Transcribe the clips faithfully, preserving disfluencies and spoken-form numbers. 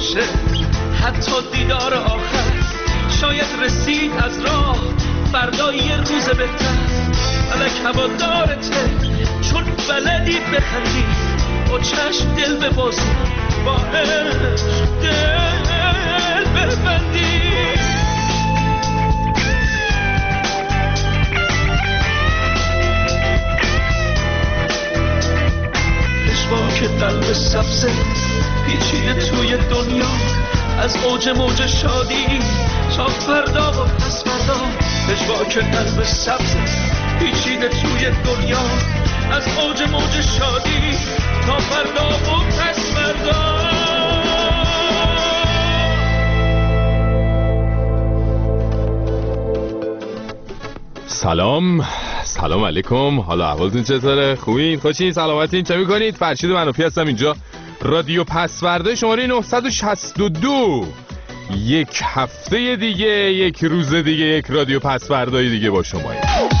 باشه حتی دیدار آخر، شاید رسید از راه فردا یه روز بهتر. فلک هوادارته چون بلدی بخندی، با چشم دل ببازی، با عشق دل ببندی. که قلب سبزه پیچیده توی دنیا، از اوج موج شادی تا فردا و پس فردا. پژواک قلب سبزه پیچیده توی دنیا، از اوج موج شادی تا فردا و پس فردا. سلام سلام علیکم، حالا احوالتون چطوره؟ خوبین؟ خوشین؟ سلامتین؟ چه میکنید؟ فرشید منوفی هستم، اینجا رادیو پسورده شماره نهصد و شصت و دو. یک هفته دیگه، یک روز دیگه، یک رادیو پسوردهای دیگه با شما.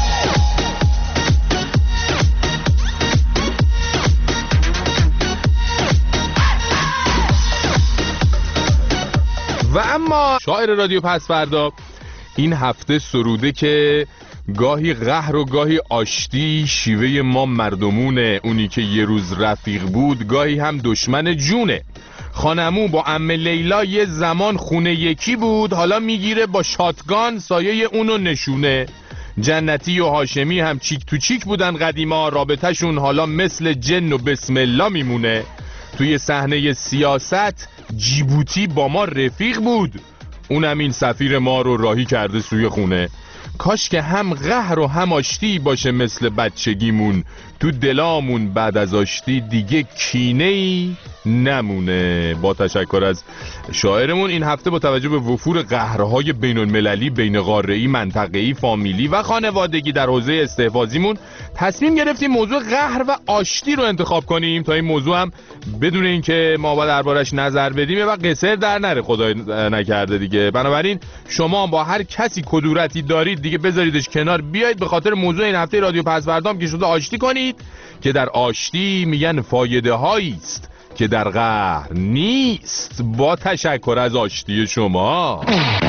و اما شاعر رادیو پسوردا این هفته سروده که گاهی قهر و گاهی آشتی شیوه ما مردمونه، اونی که یه روز رفیق بود گاهی هم دشمن جونه. خانمو با عمه لیلا یه زمان خونه یکی بود، حالا میگیره با شاتگان سایه اونو نشونه. جنتی و هاشمی هم چیک تو چیک بودن قدیما، رابطهشون حالا مثل جن و بسم الله میمونه. توی صحنه سیاست جیبوتی با ما رفیق بود، اونم این سفیر ما رو راهی کرده سوی خونه. کاش که هم قهر و هم آشتی باشه مثل بچگیمون، تو دلامون بعد از آشتی دیگه کینه‌ای نمونه. با تشکر از شاعرمون این هفته با توجه به وفور قهرهای بین المللی، بین قاره‌ای، منطقه‌ای، فامیلی و خانوادگی در حوزه استحفاظیمون تصمیم گرفتیم موضوع قهر و آشتی رو انتخاب کنیم تا این موضوع هم بدون اینکه ما با دربارش نظر بدیم و قصر در نره خدای نکرده دیگه. بنابراین شما با هر کسی کدورتی دارید دیگه بذاریدش کنار، بیایید به خاطر موضوع این هفته رادیو پسوردام که شده آشتی کنید، که در آشتی میگن فایده هایی است که در قهر نیست. با تشکر از آشتی شما.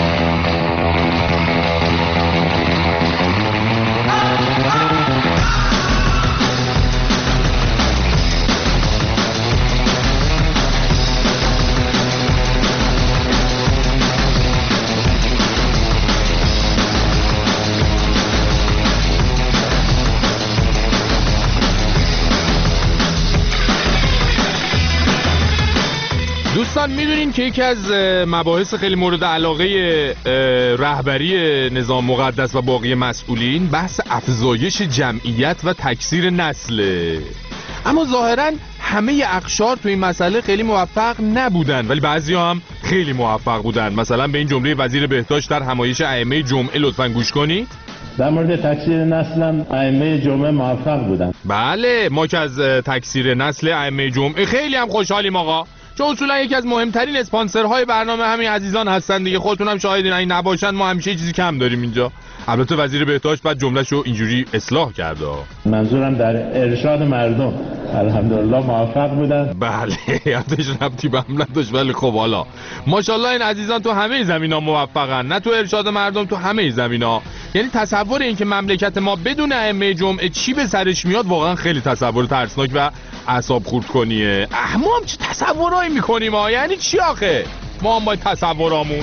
دوستان میدونین که یکی از مباحث خیلی مورد علاقه رهبری نظام مقدس و باقی مسئولین بحث افزایش جمعیت و تکثیر نسله. اما ظاهراً همه اقشار تو این مسئله خیلی موفق نبودن، ولی بعضیا هم خیلی موفق بودن. مثلا به این جمله وزیر بهداشت در همایش ائمه جمعه لطفاً گوش کنید. در مورد تکثیر نسل هم ائمه جمعه موفق بودن. بله، ما که از تکثیر نسل ائمه جمعه خیلی هم خوشحالیم آقا، چون اصولا یکی از مهمترین اسپانسرهای برنامه همین عزیزان هستن دیگه. خودتون هم شاهدین این نباشن ما همیشه چیزی کم داریم اینجا. البته وزیر بهداشت بعد جمله‌شو اینجوری اصلاح کرده. منظورم در ارشاد مردم الحمدلله موفق بودن. بله، یادش ربطی به هم نداشت، ولی خب حالا ماشاءالله این عزیزان تو همه زمینا موفقن، نه تو ارشاد مردم، تو همه زمینا. یعنی تصور این که مملکت ما بدون ائمه جمعه چی به سرش میاد واقعا خیلی تصور ترسناک و اعصاب خورد کنیه. اه ما هم چه تصورایی میکنیم ها، یعنی چی آخه؟ ما هم باید تصورامون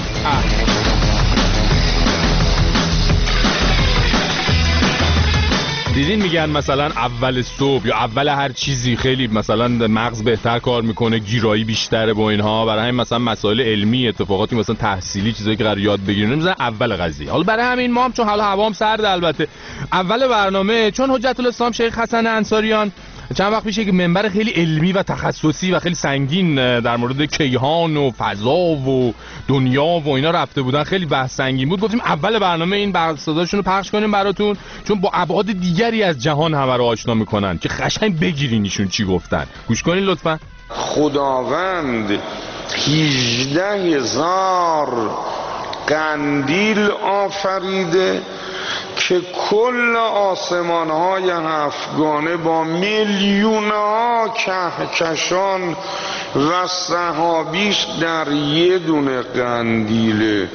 دیدین میگن مثلا اول صبح یا اول هر چیزی خیلی مثلا مغز بهتر کار میکنه، گیرایی بیشتره با اینها. برای همین مثلا مسائل علمی، اتفاقاتی مثلا تحصیلی، چیزایی که قرار یاد بگیریم مثلا اول قضیه. حالا برای همین ما هم چون حالا هوام سرد البته اول برنامه، چون حجت الاسلام شیخ حسن انصاریان چند وقت پیش یک منبر خیلی علمی و تخصصی و خیلی سنگین در مورد کیهان و فضا و دنیا و اینا رفته بودن، خیلی بحث سنگین بود. گفتیم اول برنامه این صداشون رو پخش کنیم براتون، چون با ابعاد دیگری از جهان همه رو آشنا میکنن که قشنگ بگیرین ایشون چی گفتن. گوش کنین لطفا. خداوند هجده هزار قندیل آفریده که کل آسمان های هفتگانه با میلیون ها کهکشان و صحابیش در یه دونه قندیله،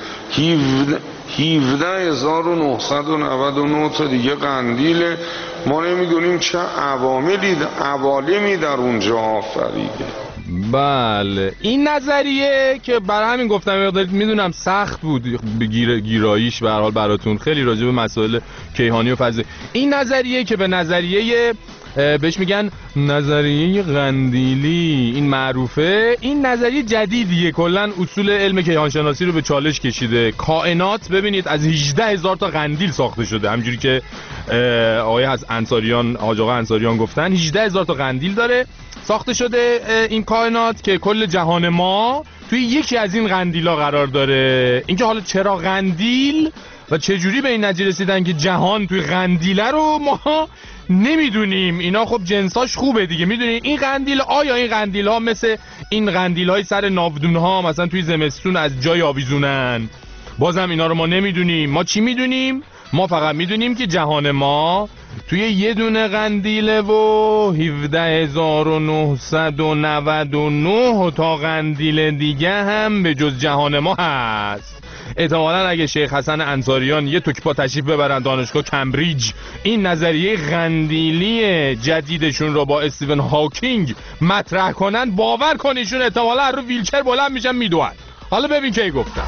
هفده هزار و نهصد و نود و نه تا دیگه قندیله. ما نمیدونیم چه عواملی عوالمی در اونجا آفریده. بله این نظریه که برای همین گفتم میدونم سخت بود گیر، گیراییش به هر حال براتون، خیلی راجع به مسائل کیهانی و فضایی. این نظریه که به نظریه بهش میگن نظریه قندیلی این معروفه، این نظریه جدیدیه، کلا اصول علم کیهانشناسی رو به چالش کشیده. کائنات ببینید از هجده هزار تا قندیل ساخته شده، همجوری که آقای از انصاریان حاج آقا انصاریان گفتن هجده هزار تا قندیل داره ساخته شده این کائنات، که کل جهان ما توی یکی از این قندیلا قرار داره. اینکه حالا چرا قندیل و چجوری به این نتیجه رسیدن که جهان توی قندیله رو ما نمیدونیم. اینا خب جنساش خوبه دیگه، میدونید این قندیل، آیا این قندیل ها مثل این قندیل های سر ناودون ها مثلا توی زمستون از جای آویزونن؟ بازم اینا رو ما نمیدونیم. ما چی میدونیم؟ ما فقط میدونیم که جهان ما توی یه دونه قندیله و هفده هزار و نهصد و نود و نه تا قندیل دیگه هم به جز جهان ما هست. احتمالاً اگه شیخ حسن انصاریان یه توکپا تشریف ببرن دانشگاه کمبریج، این نظریه قندیلی جدیدشون رو با استیون هاکینگ مطرح کنن، باور کنیشون احتمالاً رو ویلچر بلند میشن میدوئن. حالا ببین کی گفتم.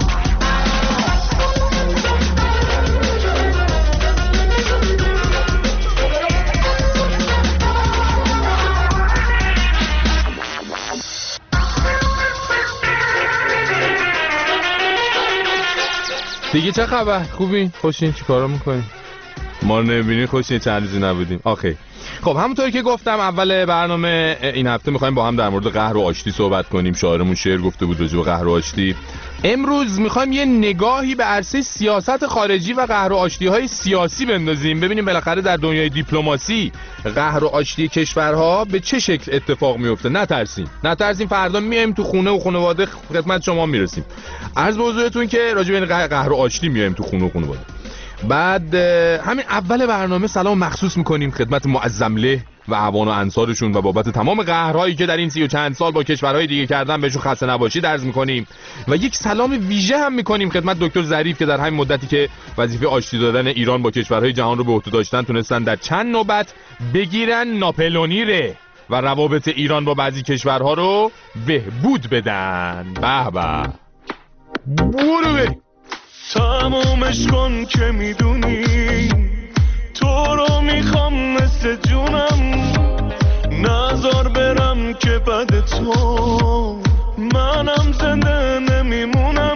دیگه چه خبر؟ خوبین؟ خوشین؟ چی کارا میکنین؟ ما رو نمیبینین خوشین؟ چند روزی نبودیم. آخه خب همونطور که گفتم اول برنامه این هفته میخوایم با هم در مورد قهر و آشتی صحبت کنیم. شاعرمون شعر گفته بود راجع به قهر و آشتی. امروز میخوایم یه نگاهی به عرصه سیاست خارجی و قهر و آشتی های سیاسی بندازیم، ببینیم بالاخره در دنیای دیپلماسی قهر و آشتی کشورها به چه شکل اتفاق میفته. نترسیم نترسیم فردا میایم تو خونه و خانواده خدمت شما میرسیم. عرض به حضورتون که راجع به قهر و آشتی میایم تو خونه و خانواده. بعد همین اول برنامه سلام مخصوص میکنیم خدمت معظمله و اعوان و انصارشون و بابت تمام قهرهایی که در این سی و چند سال با کشورهای دیگه کردن بهشون خسته نباشید عرض میکنیم و یک سلام ویژه هم میکنیم خدمت دکتر ظریف که در همین مدتی که وظیفه آشتی دادن ایران با کشورهای جهان رو به عهده داشتن تونستن در چند نوبت بگیرن ناپلونی ره و روابط ایران با بعضی کشورها رو بهبود بدن. به به برو بریم. تمومش کن که میدونی تو رو میخوام مثل جونم، نذار برم که بعد تو منم زنده نمیمونم.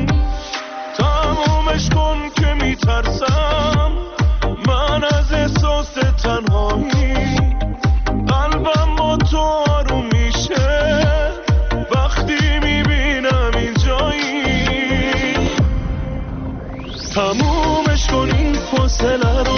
تمومش کن که میترسم من از احساس تنهایی، قلبم با تو آروم میشه وقتی میبینم این جایی. تمومش کن این فاصله رو،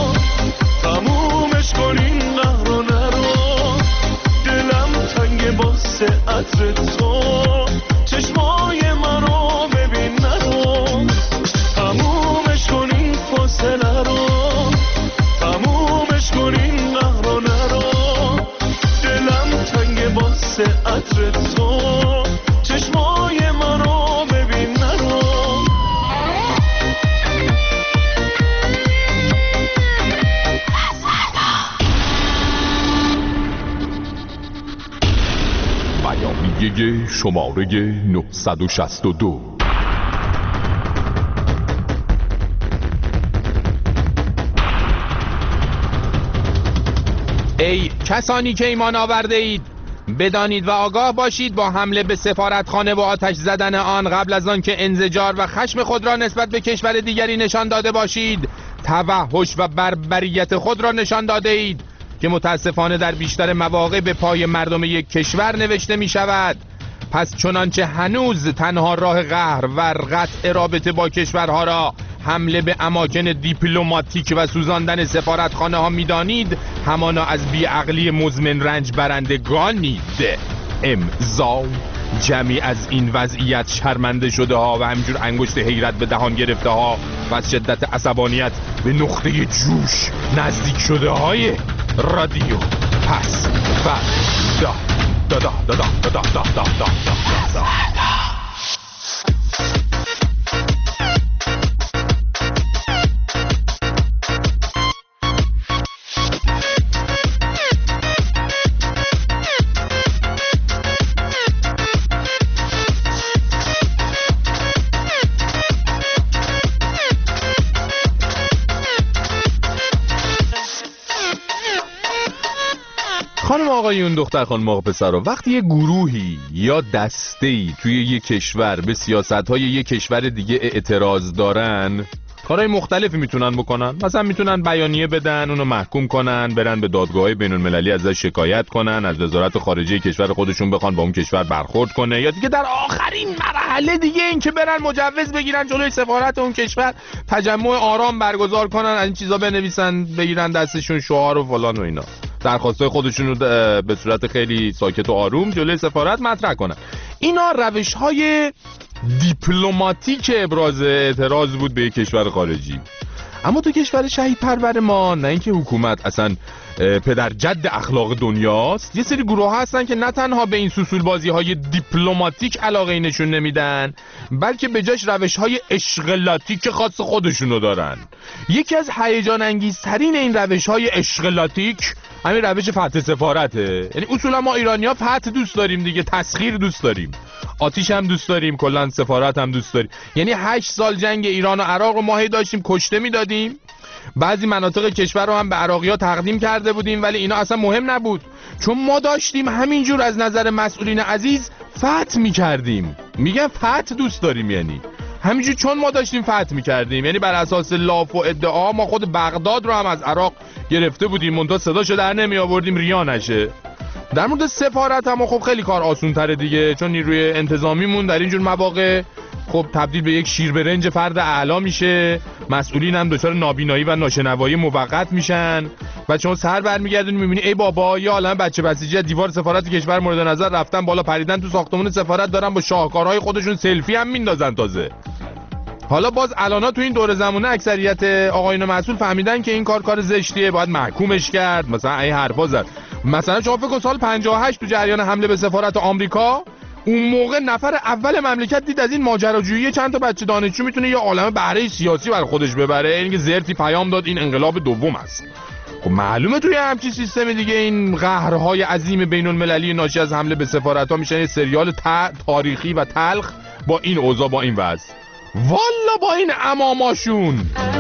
تمومش کن این قهر و نرو، دلم تنگ واسه عطر تو، چشمای منو ببین نرو. تمومش کن این فاصله رو، تمومش کن این قهر و نرو، دلم تنگ واسه عطر تو، چشمای منو ببین نرو. بیانیه شماره نهصد و شصت و دو. ای کسانی که ایمان آورده اید، بدانید و آگاه باشید با حمله به سفارتخانه و آتش زدن آن قبل از آن که انزجار و خشم خود را نسبت به کشور دیگری نشان داده باشید، توحش و بربریت خود را نشان داده اید که متاسفانه در بیشتر مواقع به پای مردم یک کشور نوشته می شود. پس چنانچه هنوز تنها راه قهر و قطع رابطه با کشورها را حمله به اماکن دیپلماتیک و سوزاندن سفارتخانه ها می دانید، همانا از بیعقلی مزمن رنج برندگانید. امضا جمعی از این وضعیت شرمنده شده ها و همینجور انگشت حیرت به دهان گرفته ها و از شدت عصبانیت به نقطه جوش نزدیک شده های رادیو پس فردا دا دا دا دا دا دا دا دا دا دا. خانم آقایون، دختر خانم آقا پسرا، وقتی یه گروهی یا دسته‌ای توی یه کشور به سیاست‌های یه کشور دیگه اعتراض دارن، کارهای مختلفی میتونن بکنن. مثلا میتونن بیانیه بدن، اونو محکوم کنن، برن به دادگاه‌های بین‌المللی ازش شکایت کنن، از وزارت خارجه کشور خودشون بخوان با اون کشور برخورد کنه، یا دیگه در آخرین مرحله دیگه این که برن مجوز بگیرن جلوی سفارت اون کشور تجمع آرام برگزار کنن، از این چیزا بنویسن، بگیرن دستشون شعار و فلان و اینا، درخواستای خودشون رو به صورت خیلی ساکت و آروم جلوی سفارت مطرح کنن. اینا روش‌های دیپلماتیک ابراز اعتراض بود به کشور خارجی. اما تو کشور شهید پرور ما، نه اینکه حکومت اصلا پدر جد اخلاق دنیاست، یه سری گروه هستن که نه تنها به این سوسول بازی های دیپلماتیک علاقه نشون نمیدن، بلکه به جاش روش های اشغالاتیک خاص خودشونو دارن. یکی از هیجان انگیزترین این روش های اشغالاتیک همین روش فتح سفارته. یعنی اصولا ما ایرانی‌ها فتح دوست داریم دیگه، تسخیر دوست داریم، آتیش هم دوست داریم، کلا سفارت هم دوست داریم. یعنی هشت سال جنگ ایران و عراق رو ما هی داشتیم کشته میدادیم، بعضی مناطق کشور رو هم به عراقی‌ها تقدیم کرده بودیم، ولی اینا اصلا مهم نبود، چون ما داشتیم همینجور از نظر مسئولین عزیز فتح میکردیم. میگن فتح دوست داریم، یعنی همینجور چون ما داشتیم فتح میکردیم. یعنی بر اساس لاف و ادعا ما خود بغداد رو هم از عراق گرفته بودیم، منتها صداشو در نمی آوردیم ریا نشه. در مورد سفارت هم خب خیلی کار آسون تره دیگه، چون نیروی انتظامیمون در اینجور مواقع خب تبدیل به یک شیر برنج فرد اعلا میشه، مسئولین هم دچار نابینایی و ناشنوایی موقت میشن و چون سر برمیگردونی میبینی ای بابا یه عالمه بچه بسیجی از دیوار سفارت کشور مورد نظر رفتن بالا، پریدن تو ساختمان سفارت، دارن با شاهکارهای خودشون سلفی هم میندازن. تازه حالا باز الانا تو این دور زمانه اکثریت آقایون مسئول فهمیدن که این کار کار زشتیه، باید محکومش کرد، مثلا این حرفا زد. مثلا شما فکر کن سال پنجاه و هشت تو جریان حمله به سفارت آمریکا، اون موقع نفر اول مملکت دید از این ماجراجویی چند تا بچه دانشجو میتونه یه عالمه بهره سیاسی بر خودش ببره، اینکه زرتی پیام داد این انقلاب دوم است. خب معلومه توی همچین سیستم دیگه این قهرهای عظیم بین المللی ناشی از حمله به سفارت‌ها میشن یه سریال تاریخی و تلخ با این اوضاع، با این وضع، والا با این اماماشون.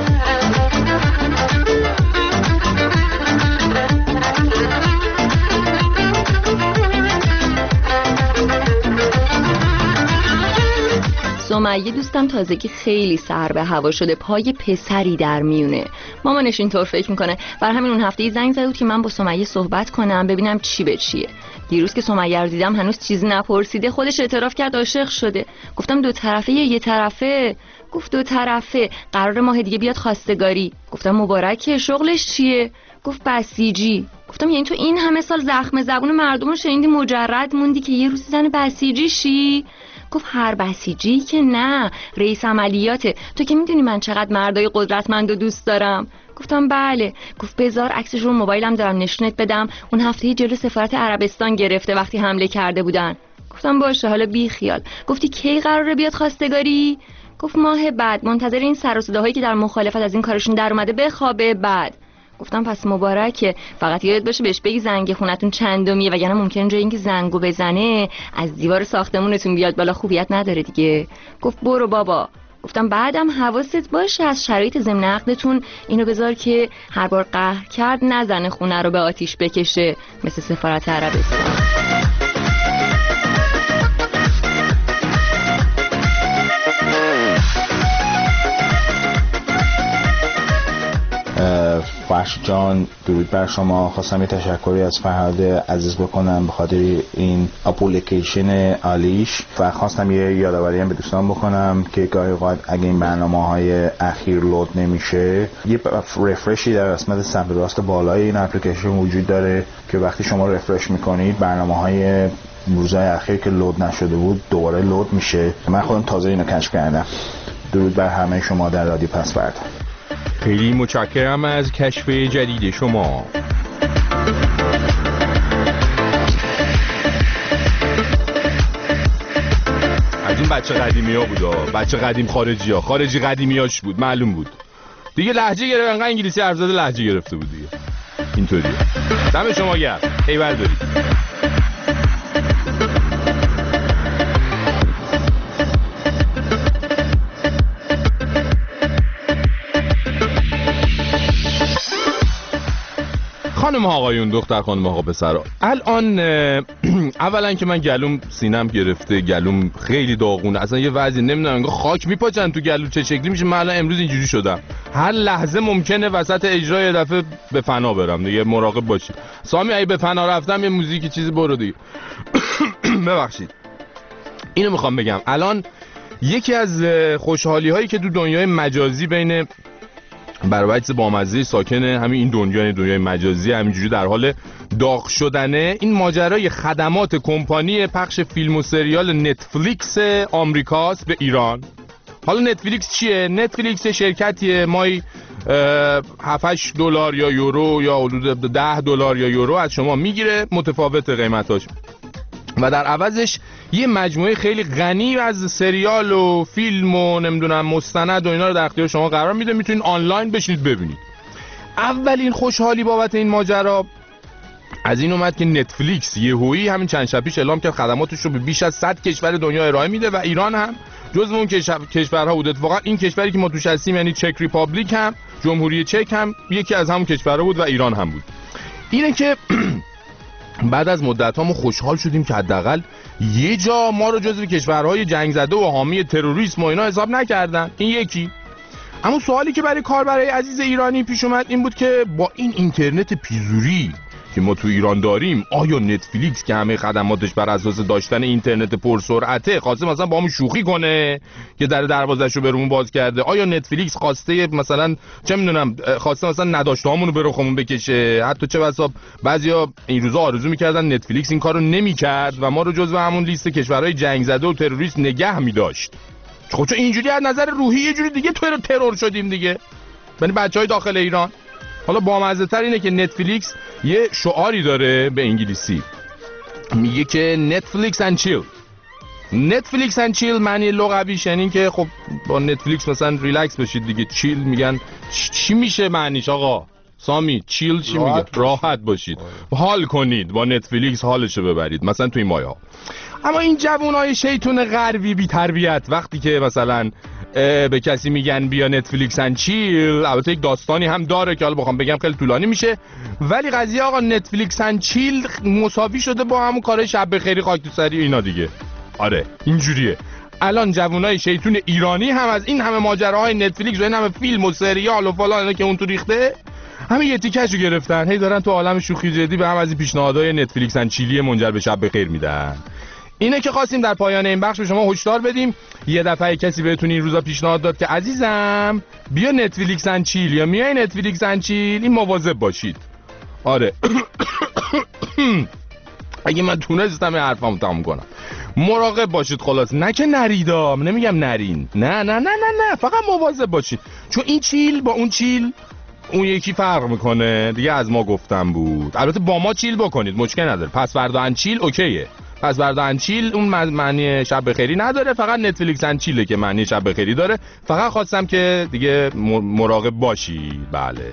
سمیه دوستم تازگی خیلی سر به هوا شده، پای پسری در میونه. مامانش اینطور فکر میکنه، بر همین اون هفته زنگ زد بود که من با سمیه صحبت کنم ببینم چی به چیه. دیروز که سمیه رو دیدم هنوز چیزی نپرسیده، خودش اعتراف کرد عاشق شده. گفتم دو طرفه یا یه طرفه؟ گفت دو طرفه، قرار ماه دیگه بیاد خواستگاری. گفتم مبارکه، شغلش چیه؟ گفت بسیجی. گفتم یعنی تو این همه سال زخم زبون مردم رو شنیدی مجرد موندی که یه روز زن بسیجی شی؟ گفت هر بسیجی که نه، رئیس عملیاته. تو که میدونی من چقدر مردای قدرتمند و دوست دارم. گفتم بله. گفت بذار عکسش رو موبایلم دارم نشونت بدم، اون هفته جلو سفارت عربستان گرفته وقتی حمله کرده بودن. گفتم باشه حالا بی خیال. گفتی کی قراره بیاد خواستگاری؟ گفت ماه بعد، منتظر این سر و صداهایی که در مخالفت از این کارشون در اومده بخوابه بعد. گفتم پس مبارکه، فقط یادت باشه بهش بگی زنگ خونتون چندمیه، وگرنه ممکنه جای اینکه زنگو بزنه از دیوار ساختمونتون بیاد بالا، خوبیت نداره دیگه. گفت برو بابا. گفتم بعدم حواست باشه از شرایط ضمن عقدتون اینو بذار که هر بار قهر کرد نزنه خونه رو به آتیش بکشه مثل سفارت عربستان. فرش جان، درود بر شما. خواستم یه تشکری از فرهاد عزیز بکنم به خاطر این اپلیکیشن عالیش و خواستم یه یادآوری هم به دوستان بکنم که گاهی اوقات اگه این برنامه‌های اخیر لود نمیشه، یه رفرشی در قسمت سمت راست بالای این اپلیکیشن وجود داره که وقتی شما رفرش میکنید برنامه‌های روزهای اخیر که لود نشده بود دوباره لود میشه. من خودم تازه اینو کشف کردم. درود بر همه شما در رادیو پسورد. خیلی متشکرم از کشف جدید شما. از این بچه قدیمی ها بود ها. بچه قدیم خارجی ها خارجی قدیمی هاش بود، معلوم بود دیگه. لهجه گرفت، انقدر انگلیسی حرف زده لهجه گرفته بود دیگه. اینطوریه. دم شما گرم. ایول دارید. خانم آقایون، دختر خانم آقا پسرا، الان اولا که من گلوم سینم گرفته، گلوم خیلی داغونه، اصلا یه وضعی نمیدونم انگار خاک میپاچن تو گلو چه شکلی میشه. من الان امروز اینجوری شدم هر لحظه ممکنه وسط اجرا یه دفعه به فنا برم دیگه. مراقب باشید. سامی اگه به فنا رفتم یه موزیک چیزی برو دیگه. ببخشید. اینو میخوام بگم الان یکی از خوشحالی هایی که تو دنیای مجازی بین برابرچ بامزه ساکن همین این دنیای دنیای مجازی همینجوری در حال داغ شدنه، این ماجرای خدمات کمپانی پخش فیلم و سریال نتفلیکس آمریکاست به ایران. حالا نتفلیکس چیه؟ نتفلیکس شرکتیه مای هفت هشت دلار یا یورو یا حدود ده دلار یا یورو از شما میگیره، متفاوت قیمتاش، و در عوضش یه مجموعه خیلی غنی از سریال و فیلم و نمیدونم مستند و اینا رو در اختیار شما قرار میده. میتونید آنلاین بشینید ببینید. اولین خوشحالی بابت این ماجرا از این اومد که نتفلیکس یهویی همین چند شب پیش اعلام کرد خدماتش رو به بیش از صد کشور دنیا ارائه میده و ایران هم جزو اون کشورها بود. اتفاقا این کشوری که ما توش هستیم یعنی چک ریپابلیک هم جمهوری چک هم یکی از همون کشورها بود و ایران هم بود. اینه که بعد از مدت ها ما خوشحال شدیم که حداقل یه جا ما رو جزو کشورهای جنگ زده و حامی تروریسم و اینا حساب نکردن. این یکی. اما سوالی که برای کاربرای عزیز ایرانی پیش اومد این بود که با این اینترنت پیزوری که ما تو ایران داریم، آیا نتفلیکس که همه خدماتش بر اساس داشتن اینترنت پرسرعته خواسته مثلا با همون شوخی کنه که در دروازه‌شو برامون باز کرده؟ آیا نتفلیکس خواسته مثلا چه میدونم خواسته مثلا نداشتهامونو به رخمون بکشه؟ حتی چه بسا بعضیا این روزا آرزو می‌کردن نتفلیکس این کارو نمی‌کرد و ما رو جزو همون لیست کشورهای جنگ زده و تروریست نگه می‌داشت. خب چون اینجوری از نظر روحی یه جوری دیگه تو ترور شدیم دیگه، یعنی بچهای داخل ایران. حالا بامزه‌تر اینه که نتفلیکس یه شعاری داره به انگلیسی، میگه که نتفلیکس اند چیل. نتفلیکس اند چیل معنی لغویش یعنی که خب با نتفلیکس مثلا ریلکس بشید دیگه. چیل میگن چی میشه معنیش آقا سامی؟ چیل چی میگه؟ راحت باشید، حال کنید، با نتفلیکس حالشو ببرید مثلا توی مایه ها. اما این جوانای شیطون غربی بی تربیت وقتی که مثلا به کسی میگن بیا نتفلیکس اند چیل، البته یک داستانی هم داره که حالا بخوام بگم خیلی طولانی میشه، ولی قضیه آقا نتفلیکس اند چیل مساوی شده با همون کارهای شب بخیری خاک تو سری اینا دیگه. آره اینجوریه. الان جوانای شیطون ایرانی هم از این همه ماجراهای نتفلیکس و این همه فیلم و سریال و فلان اینا که اون تو ریخته همین یه تیکشو گرفتن، هی دارن تو عالم شوخی جدی به هم از این پیشنهادهای نتفلیکس اند چیلی منجر به شب بخیر میدن. اینه که خواستیم در پایان این بخش به شما هشدار بدیم. یه دفعه کسی بهتون این روزا پیشنهاد داد که عزیزم بیا نتفلیکس اند چیل یا میای نتفلیکس اند چیل، این مواظب باشید. آره اگه من تونستم این حرفامو تموم کنم مراقب باشید. خلاص نه که نریدا، نمیگم نرین، نه نه نه نه نه، فقط مواظب باشید، چون این چیل با اون چیل اون یکی فرق میکنه دیگه. از ما گفتم بود. البته با ما چیل بکنید مشکل نداره، پس فردا اند چیل اوکیه. پس فردا اند چیل اون معنی شب بخیری نداره، فقط نتفلیکس اند چیله که معنی شب بخیری داره. فقط خواستم که دیگه مراقب باشی. بله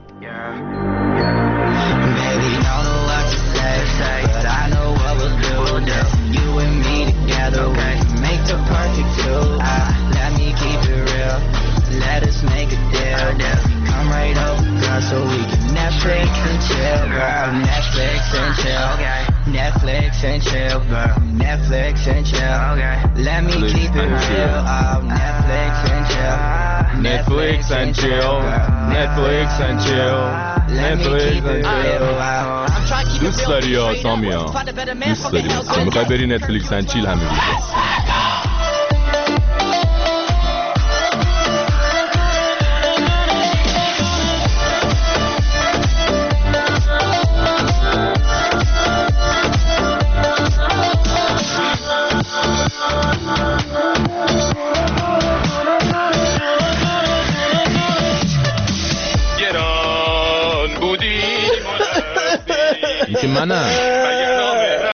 so we can Netflix and chill, girl. Netflix and chill, okay. Netflix and chill, girl. Netflix and chill, okay. Let me keep it real, oh. Netflix and chill. Netflix and chill. Netflix and chill. Netflix and chill. دوست داری یا سامیا؟ دوست داری؟ میخوای بری نتفلیکس اند چیل همه روز؟ که منم